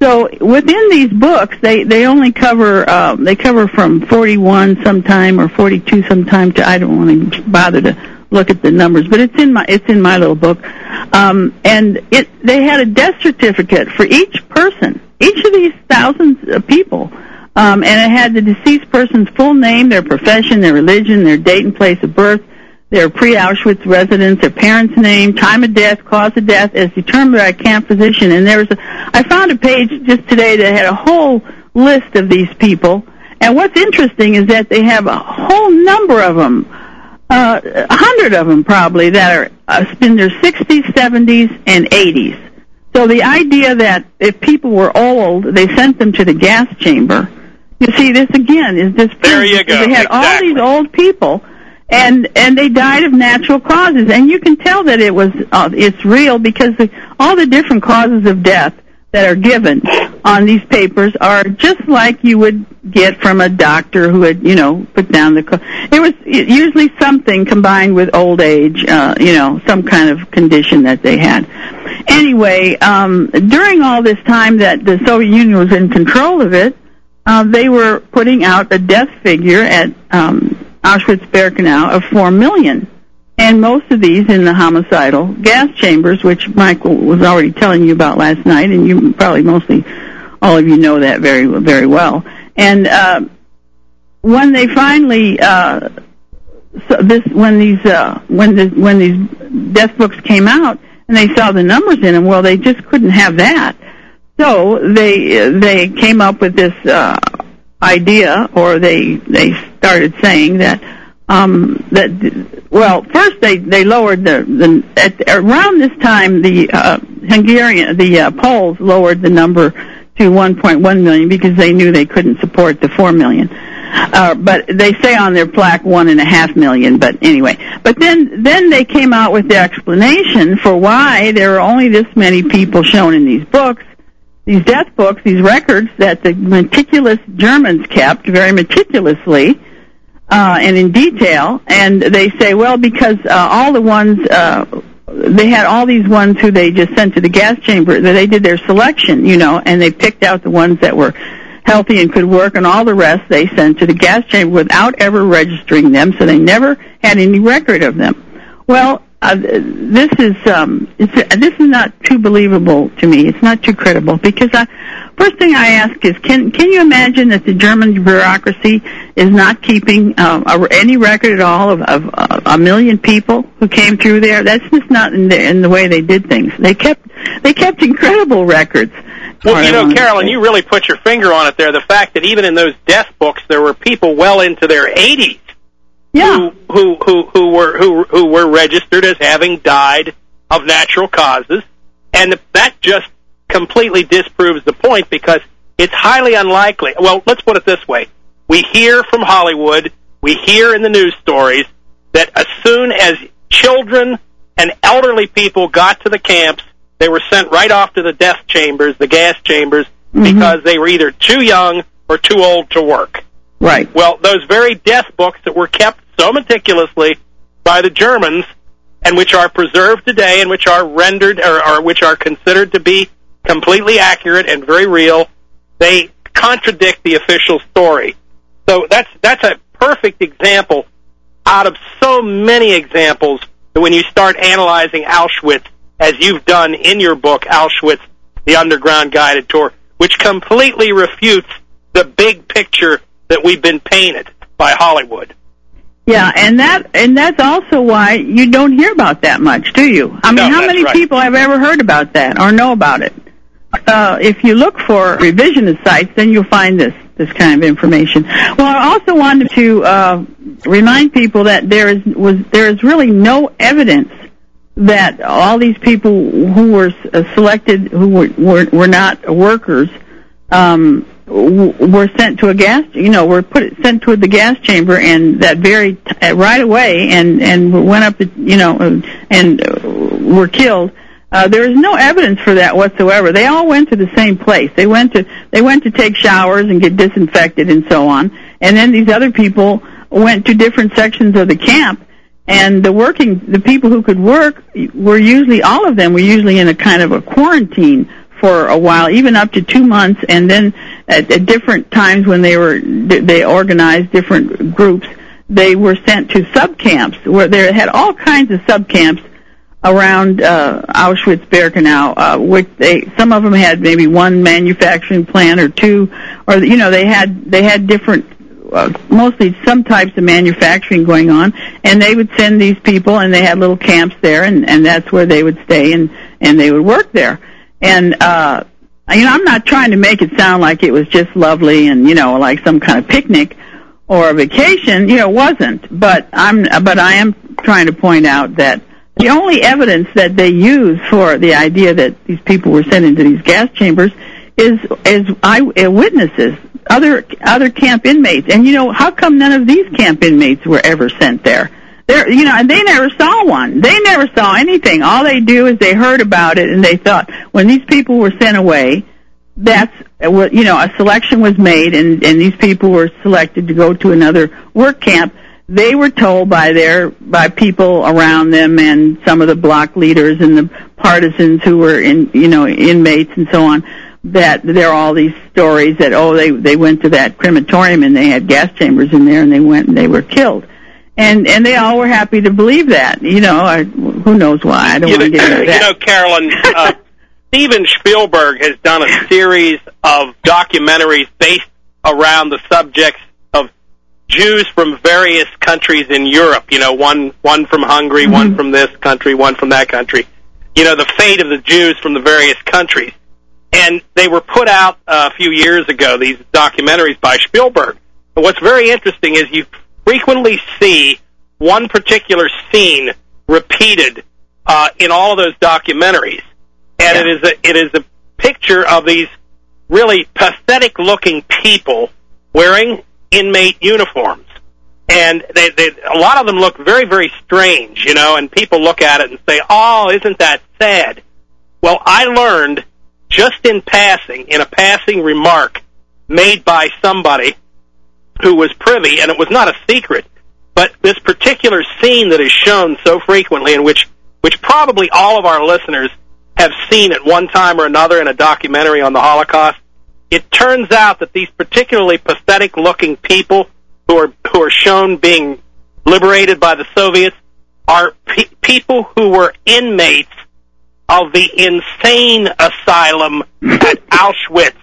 So within these books, they, they only cover uh, they cover from forty-one sometime or forty-two sometime to I don't want to bother to look at the numbers, but it's in my it's in my little book. Um, and it they had a death certificate for each person, each of these thousands of people, um, and it had the deceased person's full name, their profession, their religion, their date and place of birth, their pre-Auschwitz residence, their parents' name, time of death, cause of death, as determined by a camp physician. And there was a, I found a page just today that had a whole list of these people. And what's interesting is that they have a whole number of them, uh, a hundred of them probably, that are uh, in their sixties, seventies, and eighties. So the idea that if people were old, they sent them to the gas chamber. You see, this again is this. There you go. They had exactly. all these old people. And and they died of natural causes, and you can tell that it was uh, it's real because the, all the different causes of death that are given on these papers are just like you would get from a doctor who had you know put down the. Co- it was usually something combined with old age, uh, you know, some kind of condition that they had. Anyway, um, during all this time that the Soviet Union was in control of it, uh, they were putting out a death figure at. Um, Auschwitz-Birkenau of four million, and most of these in the homicidal gas chambers, which Michael was already telling you about last night, and you probably mostly all of you know that very very well. And uh, when they finally, uh, so this when these uh, when the, when these death books came out and they saw the numbers in them, well, they just couldn't have that. So they they came up with this. Uh, idea, or they they started saying that um, that well, first they they lowered the, the at around this time the uh, Hungarian the uh, Poles lowered the number to one point one million because they knew they couldn't support the four million. Uh, but they say on their plaque one and a half million. But anyway, but then then they came out with the explanation for why there are only this many people shown in these books. These death books, these records that the meticulous Germans kept very meticulously uh, and in detail, and they say, well, because uh, all the ones, uh, they had all these ones who they just sent to the gas chamber, that they did their selection, you know, and they picked out the ones that were healthy and could work, and all the rest they sent to the gas chamber without ever registering them, so they never had any record of them. Well, Uh, this is um, it's, this is not too believable to me. It's not too credible because I, first thing I ask is, can can you imagine that the German bureaucracy is not keeping uh, a, any record at all of, of uh, a million people who came through there? That's just not in the, in the way they did things. They kept they kept incredible records. Well, you know, Carolyn, you really put your finger on it there. The fact that even in those death books, there were people well into their eighties. Yeah. Who, who who who were who who were registered as having died of natural causes, and that just completely disproves the point because it's highly unlikely. Well, let's put it this way: we hear from Hollywood, we hear in the news stories that as soon as children and elderly people got to the camps, they were sent right off to the death chambers, the gas chambers, mm-hmm. because they were either too young or too old to work. Right. Well, those very death books that were kept so meticulously by the Germans, and which are preserved today, and which are rendered, or, or which are considered to be completely accurate and very real, they contradict the official story. So that's that's a perfect example out of so many examples that when you start analyzing Auschwitz, as you've done in your book, Auschwitz, the Underground Guided Tour, which completely refutes the big picture that we've been painted by Hollywood. Yeah, and that and that's also why you don't hear about that much, do you? I mean, no, how many right. people have ever heard about that or know about it? Uh, if you look for revisionist sites, then you'll find this this kind of information. Well, I also wanted to uh, remind people that there is was there is really no evidence that all these people who were uh, selected who were were, were not workers um, w- were sent to a gas, you know, were put sent to the gas chamber, and that very uh, right away, and and went up, the, you know, and, and uh, were killed. Uh, there is no evidence for that whatsoever. They all went to the same place. They went to they went to take showers and get disinfected and so on. And then these other people went to different sections of the camp. And the working, the people who could work were usually, all of them were usually in a kind of a quarantine for a while, even up to two months, and then at, at different times when they were they organized different groups, they were sent to sub-camps where they had all kinds of sub-camps around uh, Auschwitz-Birkenau, uh, which they some of them had maybe one manufacturing plant or two, or you know they had they had different. Uh, mostly some types of manufacturing going on, and they would send these people, and they had little camps there, and, and that's where they would stay, and, and they would work there. And, uh, you know, I'm not trying to make it sound like it was just lovely and, you know, like some kind of picnic or a vacation. You know, it wasn't, but I'm, but I am trying to point out that the only evidence that they use for the idea that these people were sent into these gas chambers is, is eyewitnesses. Other other camp inmates, and you know how come none of these camp inmates were ever sent there? They're you know, and they never saw one. They never saw anything. All they do is they heard about it, and they thought when these people were sent away, that's what you know. A selection was made, and and these people were selected to go to another work camp. They were told by their by people around them, and some of the block leaders and the partisans who were in you know inmates and so on, that there are all these stories that, oh, they they went to that crematorium and they had gas chambers in there and they went and they were killed. And and they all were happy to believe that. You know, I, who knows why. I don't you want to get into that. You know, Carolyn, uh, Steven Spielberg has done a series of documentaries based around the subjects of Jews from various countries in Europe. You know, one, one from Hungary, mm-hmm. one from this country, one from that country. You know, the fate of the Jews from the various countries. And they were put out uh, a few years ago, these documentaries by Spielberg. But what's very interesting is you frequently see one particular scene repeated uh, in all of those documentaries. And yeah. it is a, it is a picture of these really pathetic-looking people wearing inmate uniforms. And they, they, a lot of them look very, very strange, you know, and people look at it and say, oh, isn't that sad? Well, I learned just in passing, in a passing remark made by somebody who was privy, and it was not a secret, but this particular scene that is shown so frequently, in which, which probably all of our listeners have seen at one time or another in a documentary on the Holocaust, it turns out that these particularly pathetic-looking people who are, who are shown being liberated by the Soviets are pe- people who were inmates of the insane asylum at Auschwitz.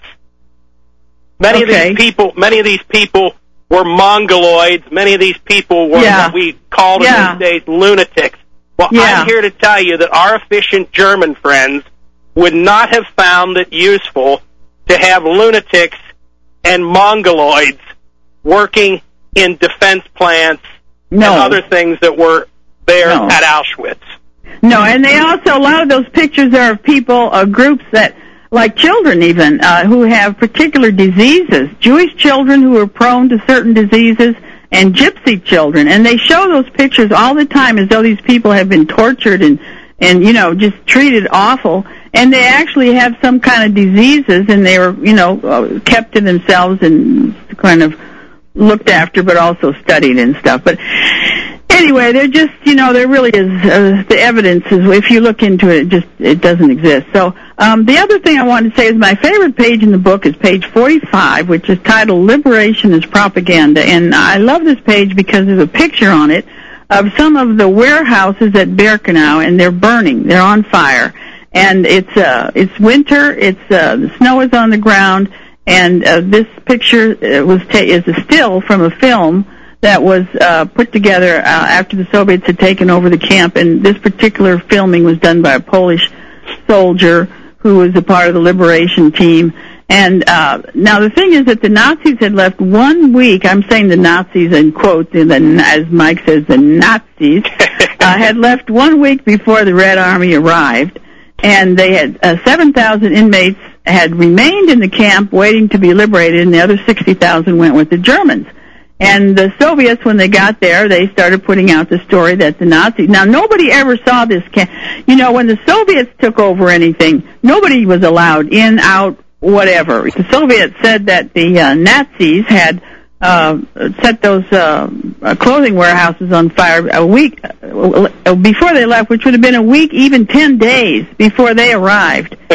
Many okay. of these people, many of these people were mongoloids. Many of these people were yeah. what we called yeah. in those days lunatics. Well, yeah. I'm here to tell you that our efficient German friends would not have found it useful to have lunatics and mongoloids working in defense plants no. and other things that were there no. at Auschwitz. No, and they also, a lot of those pictures are of people, uh, groups that, like children even, uh, who have particular diseases, Jewish children who are prone to certain diseases, and gypsy children. And they show those pictures all the time as though these people have been tortured and, and you know, just treated awful. And they actually have some kind of diseases, and they were, you know, uh, kept to themselves and kind of looked after, but also studied and stuff. But anyway, there just, you know, there really is, uh, the evidence is, if you look into it, it just, it doesn't exist. So, um, the other thing I wanted to say is my favorite page in the book is page forty-five, which is titled Liberation is Propaganda. And I love this page because there's a picture on it of some of the warehouses at Birkenau, and they're burning, they're on fire. And it's, uh, it's winter, it's, uh, the snow is on the ground, and, uh, this picture uh, was, ta- is a still from a film that was uh, put together uh, after the Soviets had taken over the camp, and this particular filming was done by a Polish soldier who was a part of the liberation team. And uh, now the thing is that the Nazis had left one week, I'm saying the Nazis in quotes, and the, as Mike says, the Nazis, uh, had left one week before the Red Army arrived, and they had uh, seven thousand inmates had remained in the camp waiting to be liberated, and the other sixty thousand went with the Germans. And the Soviets, when they got there, they started putting out the story that the Nazis... Now, nobody ever saw this camp. You know, when the Soviets took over anything, nobody was allowed in, out, whatever. The Soviets said that the uh, Nazis had uh, set those uh, clothing warehouses on fire a week uh, before they left, which would have been a week, even ten days before they arrived.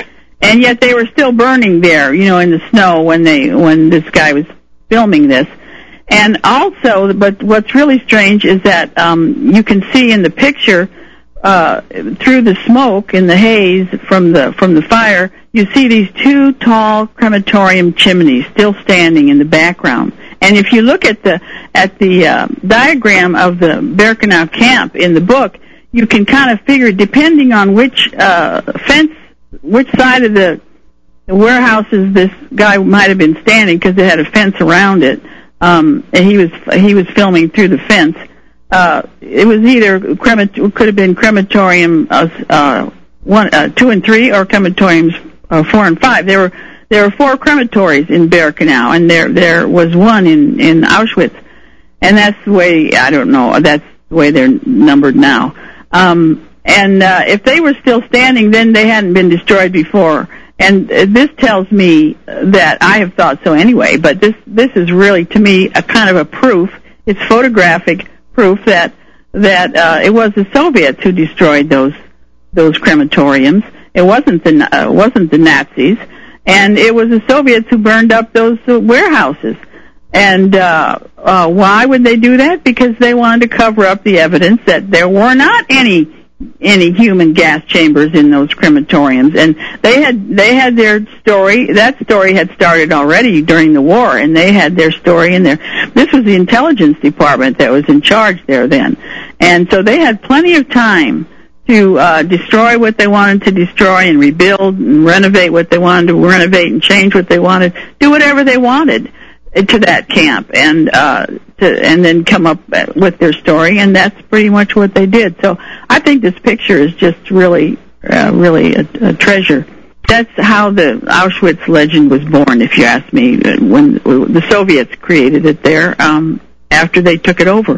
and yet they were still burning there, you know, in the snow when they when this guy was filming this. And also, but what's really strange is that um, you can see in the picture uh, through the smoke and the haze from the from the fire, you see these two tall crematorium chimneys still standing in the background. And if you look at the at the uh, diagram of the Birkenau camp in the book, you can kind of figure, depending on which uh, fence, which side of the, the warehouses this guy might have been standing, because they had a fence around it. Um, and he was he was filming through the fence. Uh, it was either cremat- could have been crematorium uh, uh, one, uh, two and three, or crematoriums uh, four and five. There were there were four crematories in Birkenau, and there there was one in in Auschwitz, and that's the way, I don't know, that's the way they're numbered now. Um, and uh, if they were still standing, then they hadn't been destroyed before. And this tells me that, I have thought so anyway, but this this is really, to me, a kind of a proof. It's photographic proof that that uh, it was the Soviets who destroyed those those crematoriums. It wasn't the uh, wasn't the Nazis, and it was the Soviets who burned up those uh, warehouses. And uh, uh, why would they do that? Because they wanted to cover up the evidence that there were not any. any human gas chambers in those crematoriums. And they had they had their story. That story had started already during the war, and they had their story in there. This was the intelligence department that was in charge there then. And so they had plenty of time to uh, destroy what they wanted to destroy, and rebuild and renovate what they wanted to renovate, and change what they wanted, do whatever they wanted to that camp, and uh, to, and then come up with their story, and that's pretty much what they did. So I think this picture is just really, uh, really a, a treasure. That's how the Auschwitz legend was born, if you ask me, when the Soviets created it there um, after they took it over.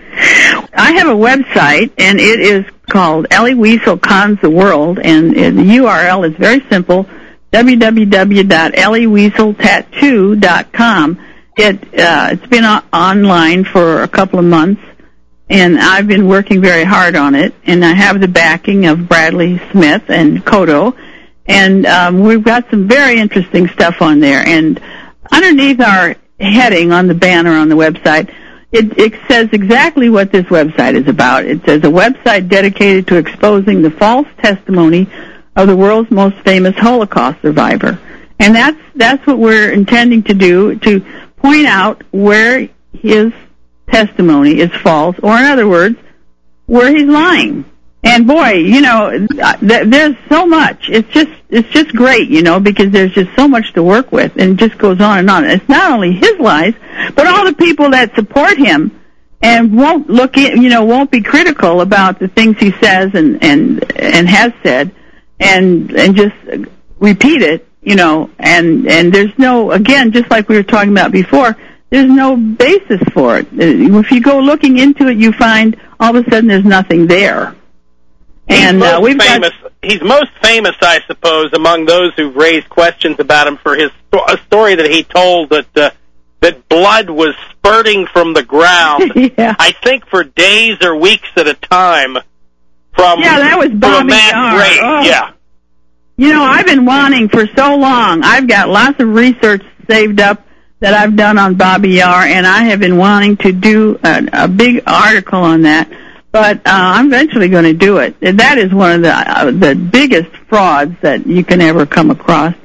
I have a website, and it is called Elie Wiesel Cons the World, and the U R L is very simple, w w w dot elie wiesel tattoo dot com. It, uh, it's been o- online for a couple of months, and I've been working very hard on it, and I have the backing of Bradley Smith and Kodo, and um, we've got some very interesting stuff on there. And underneath our heading on the banner on the website, it, it says exactly what this website is about. It says, a website dedicated to exposing the false testimony of the world's most famous Holocaust survivor. And that's that's what we're intending to do, to point out where his testimony is false, or in other words, where he's lying. And boy, you know, th- there's so much. It's just it's just great, you know, because there's just so much to work with, and it just goes on and on. It's not only his lies, but all the people that support him and won't look in, you know, won't be critical about the things he says and and and has said. And and just repeat it, you know, and, and there's no, again, just like we were talking about before, there's no basis for it. If you go looking into it, you find all of a sudden there's nothing there. And he's uh, we've famous. got, he's most famous, I suppose, among those who've raised questions about him for his a story that he told that uh, that blood was spurting from the ground. yeah. I think for days or weeks at a time. From, yeah, that was Bobby from a mass Yar. rate. Oh. Yeah. You know, I've been wanting for so long. I've got lots of research saved up that I've done on Bobby Yar, and I have been wanting to do a, a big article on that. But uh, I'm eventually going to do it. That is one of the uh, the biggest frauds that you can ever come across.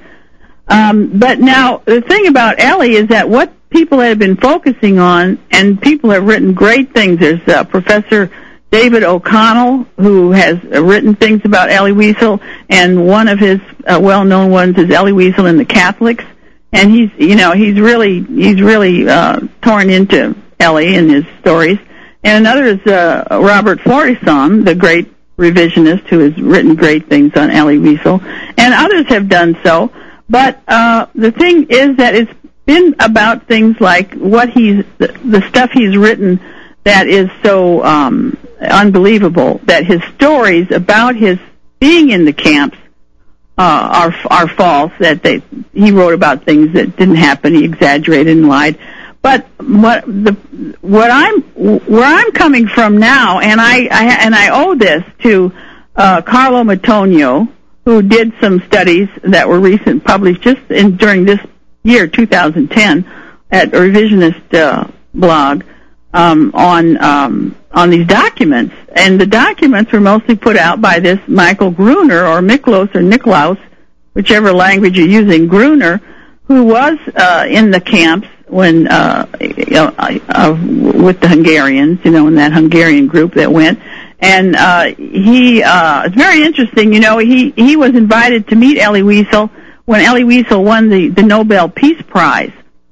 Um, but now, the thing about Elie is that what people have been focusing on, and people have written great things. There's uh, Professor David O'Connell, who has written things about Elie Wiesel, and one of his uh, well-known ones is Elie Wiesel and the Catholics. And he's, you know, he's really, he's really uh, torn into Elie and his stories. And another is uh, Robert Fortisson, the great revisionist, who has written great things on Elie Wiesel, and others have done so. But uh, the thing is that it's been about things like what he's, the, the stuff he's written that is so um, unbelievable, that his stories about his being in the camps uh, are are false, that they he wrote about things that didn't happen, he exaggerated and lied. But what the what I'm where I'm coming from now, and I, I and I owe this to uh, Carlo Matonio, who did some studies that were recent, published just in, during this year, two thousand ten, at a revisionist uh, blog um, on um, on these documents. And the documents were mostly put out by this Michael Gruner, or Miklos, or Niklaus, whichever language you're using, Gruner, who was uh, in the camps when uh, you know, uh, with the Hungarians, you know, in that Hungarian group that went. And uh, he, uh, it's very interesting, you know, he, he was invited to meet Elie Wiesel when Elie Wiesel won the, the Nobel Peace Prize.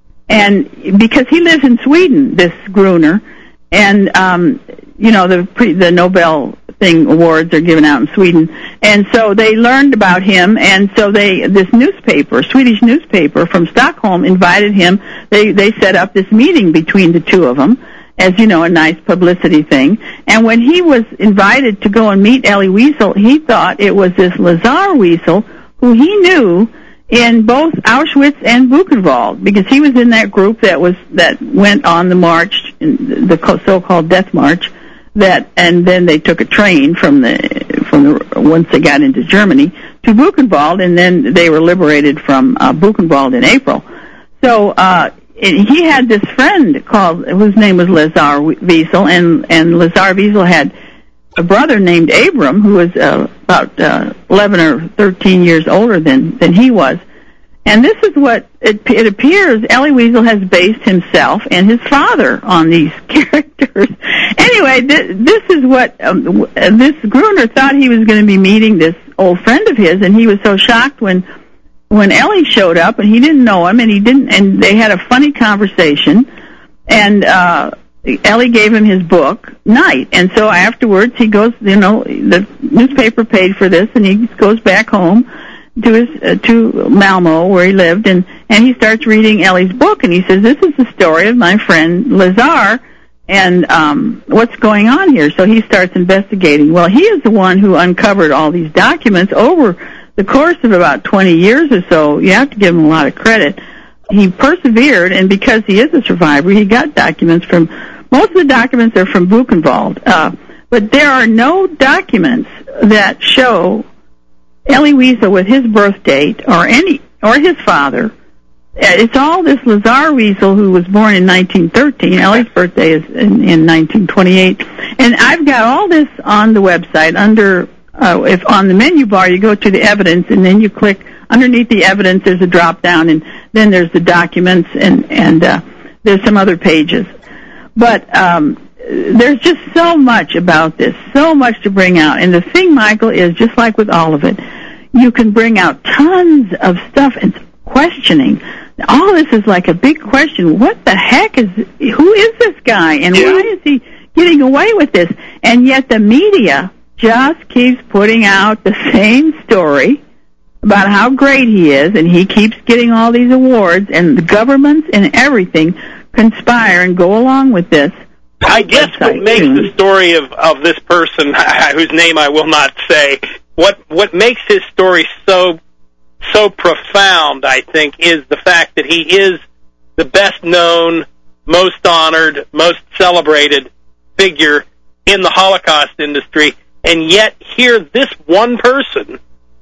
And because he lives in Sweden, this Gruner, and, um, you know, the pre, the Nobel thing awards are given out in Sweden. And so they learned about him, and so they, this newspaper, Swedish newspaper from Stockholm, invited him. They, they set up this meeting between the two of them, as, you know, a nice publicity thing. And when he was invited to go and meet Elie Wiesel, he thought it was this Lazar Wiesel, who he knew in both Auschwitz and Buchenwald, because he was in that group that was, that went on the march, the so-called Death March, that, and then they took a train from the, from the, once they got into Germany, to Buchenwald, and then they were liberated from uh, Buchenwald in April. So, uh, he had this friend called, whose name was Lazar Wiesel, and, and Lazar Wiesel had a brother named Abram, who was uh, about uh, eleven or thirteen years older than, than he was. And this is what, it, it appears, Elie Wiesel has based himself and his father on these characters. Anyway, th- this is what, um, this Gruner thought he was going to be meeting this old friend of his, and he was so shocked when when Elie showed up, and he didn't know him, and he didn't, and they had a funny conversation, and uh, Elie gave him his book, Night, and so afterwards he goes, you know, the newspaper paid for this, and he goes back home to his uh, to Malmo, where he lived, and and he starts reading Elie's book, and he says, "This is the story of my friend Lazar, and um, what's going on here?" So he starts investigating. Well, he is the one who uncovered all these documents over the course of about twenty years or so. You have to give him a lot of credit. He persevered, and because he is a survivor, he got documents from, most of the documents are from Buchenwald, uh, but there are no documents that show Elie Wiesel with his birth date, or any, or his father. It's all this Lazar Wiesel, who was born in nineteen thirteen. Elie's birthday is in, in nineteen twenty-eight. And I've got all this on the website under, uh, if on the menu bar you go to the evidence, and then you click underneath the evidence, there's a drop down, and then there's the documents, and, and uh, there's some other pages. But um, there's just so much about this, so much to bring out. And the thing, Michael, is just like with all of it, you can bring out tons of stuff and questioning. All this is like a big question. What the heck is, who is this guy, and why is he getting away with this? And yet the media just keeps putting out the same story about how great he is, and he keeps getting all these awards, and the governments and everything conspire and go along with this. I guess what makes the story of, of this person, whose name I will not say, what what makes his story so so profound, I think, is the fact that he is the best known, most honored, most celebrated figure in the Holocaust industry, and yet here this one person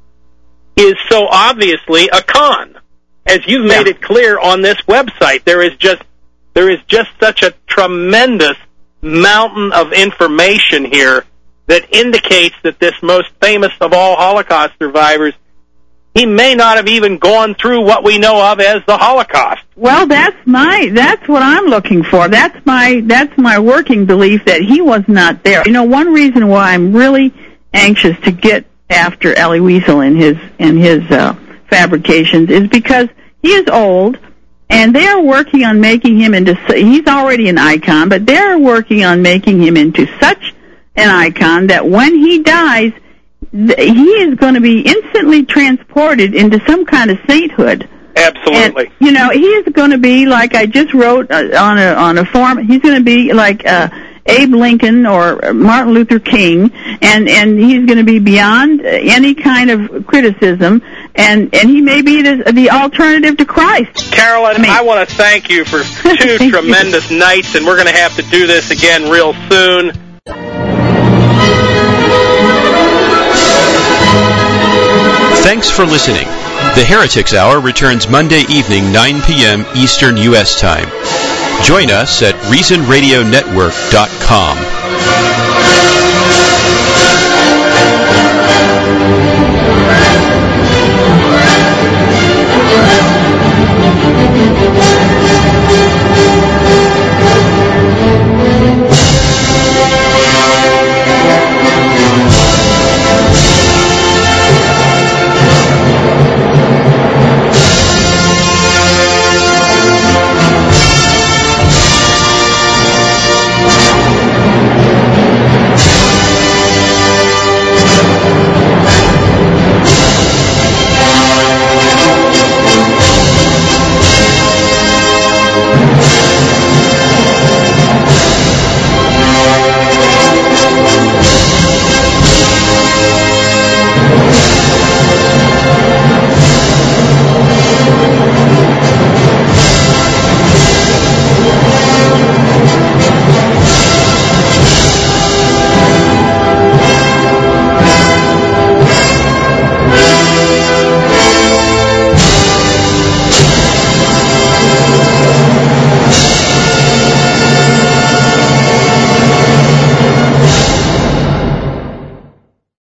is so obviously a con. As you've made yeah. it clear on this website, there is just there is just such a tremendous mountain of information here that indicates that this most famous of all Holocaust survivors, he may not have even gone through what we know of as the Holocaust. Well, that's my, that's what I'm looking for. That's my, that's my working belief, that he was not there. You know, one reason why I'm really anxious to get after Elie Wiesel and his, and his, uh, fabrications is because he is old, and they're working on making him into, he's already an icon, but they're working on making him into such an icon that when he dies, he is going to be instantly transported into some kind of sainthood. Absolutely. And, you know, he is going to be, like I just wrote uh, on a on a form, he's going to be like uh, Abe Lincoln or Martin Luther King, and, and he's going to be beyond any kind of criticism, and, and he may be the, the alternative to Christ. Carolyn, I, mean, I want to thank you for two tremendous you. nights, and we're going to have to do this again real soon. Thanks for listening. The Heretics Hour returns Monday evening, nine p.m. Eastern U S time. Join us at reason radio network dot com.